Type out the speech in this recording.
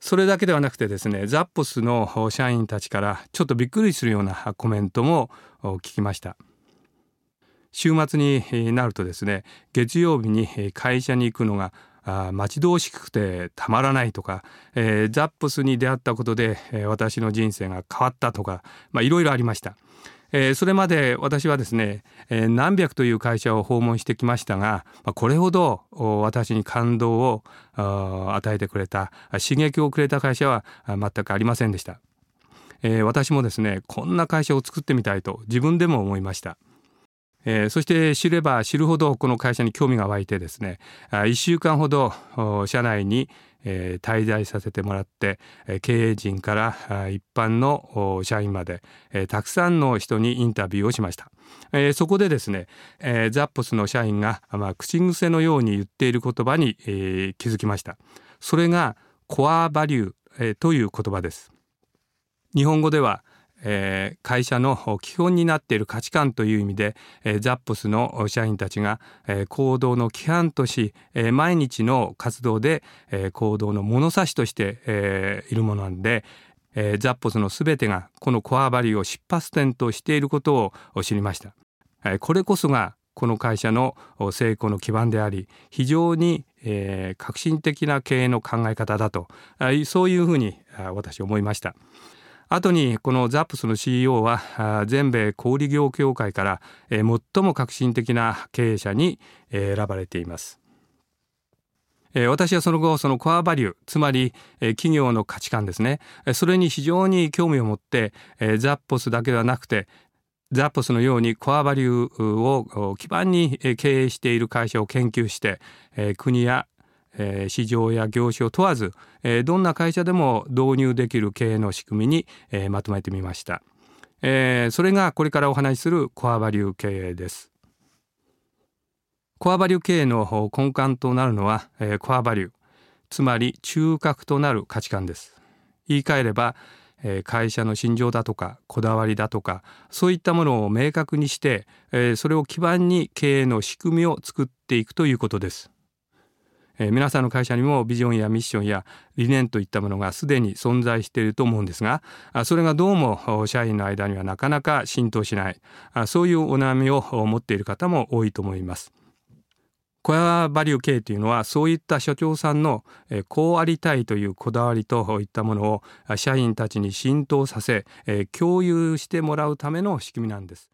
それだけではなくてですね、ザッポスの社員たちからちょっとびっくりするようなコメントも聞きました。週末になるとですね、月曜日に会社に行くのが待ち遠しくてたまらないとか、ザッポスに出会ったことで私の人生が変わったとか、いろいろありました。それまで私はですね、何百という会社を訪問してきましたが、これほど私に感動を与えてくれた、刺激をくれた会社は全くありませんでした。私もですね、こんな会社を作ってみたいと自分でも思いました。そして知れば知るほどこの会社に興味が湧いてですね、1週間ほど社内に滞在させてもらって、経営陣から一般の社員までたくさんの人にインタビューをしました。そこでですね、ザッポスの社員が口癖のように言っている言葉に気づきました。それがコアバリューという言葉です。日本語では会社の基本になっている価値観という意味で、ザッポスの社員たちが行動の規範とし、毎日の活動で行動の物差しとしているものなんで、ザッポスのすべてがこのコアバリューを出発点としていることを知りました。これこそがこの会社の成功の基盤であり、非常に革新的な経営の考え方だと、そういうふうに私は思いました。後にこのザップスの CEO は全米小売業協会から最も革新的な経営者に選ばれています。私はその後そのコアバリュー、つまり企業の価値観ですね、それに非常に興味を持ってザッポスだけではなくてザッポスのようにコアバリューを基盤に経営している会社を研究して国や市場や業種を問わずどんな会社でも導入できる経営の仕組みにまとめてみました。それがこれからお話しするコアバリュー経営です。コアバリュー経営の根幹となるのはコアバリュー、つまり中核となる価値観です。言い換えれば会社の信条だとかこだわりだとかそういったものを明確にしてそれを基盤に経営の仕組みを作っていくということです。皆さんの会社にもビジョンやミッションや理念といったものがすでに存在していると思うんですが、それがどうも社員の間にはなかなか浸透しない、そういうお悩みを持っている方も多いと思います。コアバリュー経営というのはそういった社長さんのこうありたいというこだわりといったものを社員たちに浸透させ共有してもらうための仕組みなんです。